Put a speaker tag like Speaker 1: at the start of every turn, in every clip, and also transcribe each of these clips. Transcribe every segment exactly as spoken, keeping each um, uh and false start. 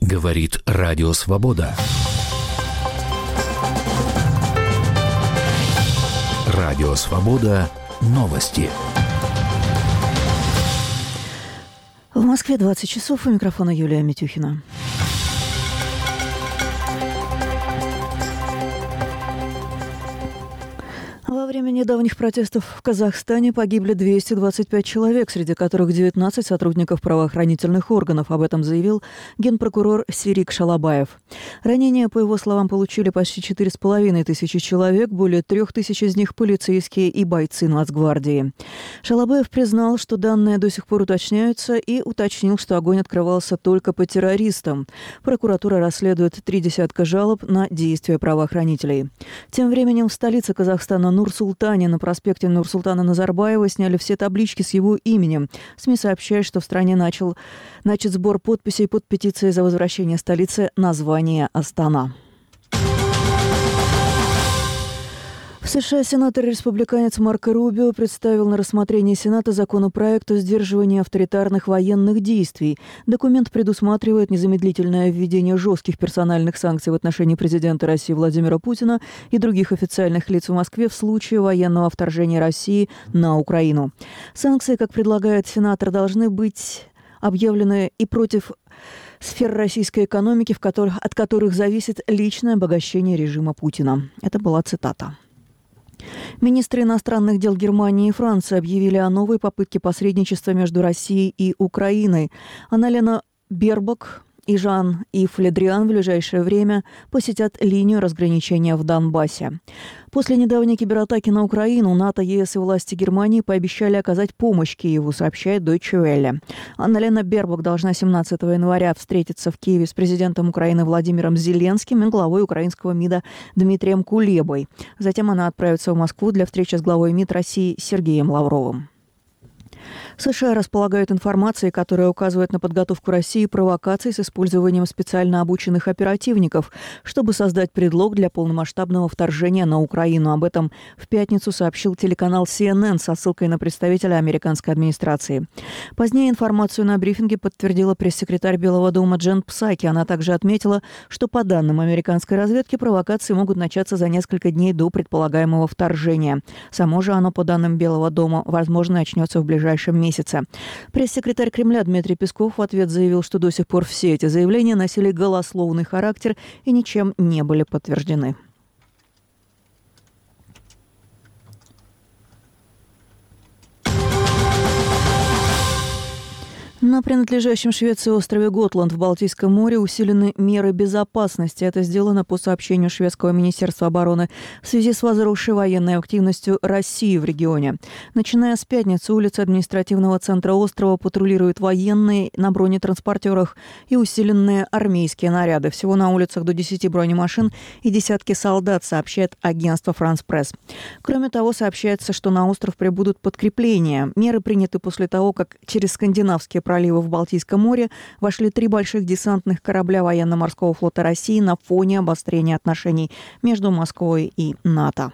Speaker 1: Говорит Радио Свобода. Радио Свобода. Новости.
Speaker 2: В Москве двадцать часов. У микрофона Юлия Митюхина. Во время недавних протестов в Казахстане погибли двести двадцать пять человек, среди которых девятнадцать сотрудников правоохранительных органов. Об этом заявил генпрокурор Сирик Шалабаев. Ранения, по его словам, получили почти четыре с половиной тысячи человек, более трех тысяч из них полицейские и бойцы Нацгвардии. Шалабаев признал, что данные до сих пор уточняются, и уточнил, что огонь открывался только по террористам. Прокуратура расследует три десятка жалоб на действия правоохранителей. Тем временем в столице Казахстана Нур-Султане на проспекте Нурсултана Назарбаева сняли все таблички с его именем. СМИ сообщают, что в стране начал, начат сбор подписей под петицией за возвращение столицы названия Астана. В США сенатор-республиканец Марко Рубио представил на рассмотрение Сената законопроект о сдерживании авторитарных военных действий. Документ предусматривает незамедлительное введение жестких персональных санкций в отношении президента России Владимира Путина и других официальных лиц в Москве в случае военного вторжения России на Украину. Санкции, как предлагает сенатор, должны быть объявлены и против сфер российской экономики, в которых, от которых зависит личное обогащение режима Путина. Это была цитата. Министры иностранных дел Германии и Франции объявили о новой попытке посредничества между Россией и Украиной. Анна-Лена Бербок и Жан-Ив Ле Дриан в ближайшее время посетят линию разграничения в Донбассе. После недавней кибератаки на Украину НАТО, ЕС и власти Германии пообещали оказать помощь Киеву, сообщает Deutsche Welle. Анна-Лена Бербок должна семнадцатого января встретиться в Киеве с президентом Украины Владимиром Зеленским и главой украинского МИДа Дмитрием Кулебой. Затем она отправится в Москву для встречи с главой МИД России Сергеем Лавровым. США располагают информацией, которая указывает на подготовку России провокаций с использованием специально обученных оперативников, чтобы создать предлог для полномасштабного вторжения на Украину. Об этом в пятницу сообщил телеканал си эн эн со ссылкой на представителя американской администрации. Позднее информацию на брифинге подтвердила пресс-секретарь Белого дома Джен Псаки. Она также отметила, что по данным американской разведки провокации могут начаться за несколько дней до предполагаемого вторжения. Само же оно, по данным Белого дома, возможно, начнется в ближайшем месяце. Пресс-секретарь Кремля Дмитрий Песков в ответ заявил, что до сих пор все эти заявления носили голословный характер и ничем не были подтверждены. На принадлежащем Швеции острове Готланд в Балтийском море усилены меры безопасности. Это сделано по сообщению шведского министерства обороны в связи с возросшей военной активностью России в регионе. Начиная с пятницы улицы административного центра острова патрулируют военные на бронетранспортерах и усиленные армейские наряды. Всего на улицах до десяти бронемашин и десятки солдат, сообщает агентство «Франс Пресс». Кроме того, сообщается, что на остров прибудут подкрепления. Меры приняты после того, как через скандинавские проливы в Балтийском море вошли три больших десантных корабля военно-морского флота России на фоне обострения отношений между Москвой и НАТО.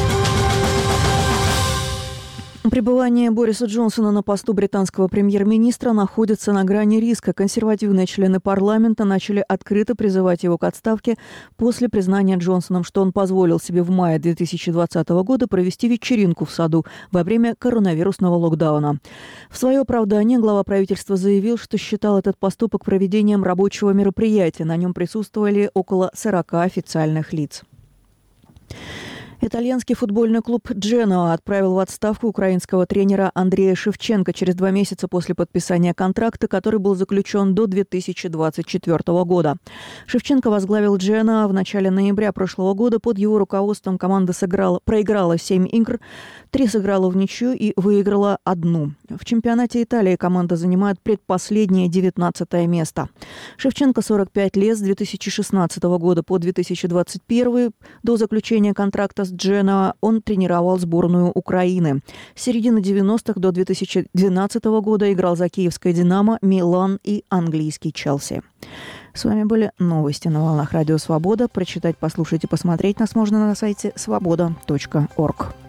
Speaker 2: Пребывание Бориса Джонсона на посту британского премьер-министра находится на грани риска. Консервативные члены парламента начали открыто призывать его к отставке после признания Джонсоном, что он позволил себе в мае две тысячи двадцатого года провести вечеринку в саду во время коронавирусного локдауна. В свое оправдание глава правительства заявил, что считал этот поступок проведением рабочего мероприятия. На нем присутствовали около сорока официальных лиц. Итальянский футбольный клуб «Дженоа» отправил в отставку украинского тренера Андрея Шевченко через два месяца после подписания контракта, который был заключен до две тысячи двадцать четвёртого года. Шевченко возглавил «Дженоа» в начале ноября прошлого года. Под его руководством команда сыграла, проиграла семь игр, три сыграла в ничью и выиграла одну. В чемпионате Италии команда занимает предпоследнее девятнадцатое место. Шевченко сорок пять лет, с две тысячи шестнадцатого года по две тысячи двадцать первый до заключения контракта с Дженоа он тренировал сборную Украины. С середины девяностых до две тысячи двенадцатого года играл за киевское «Динамо», «Милан» и английский «Челси». С вами были новости на волнах Радио Свобода. Прочитать, послушать и посмотреть нас можно на сайте свобода точка орг.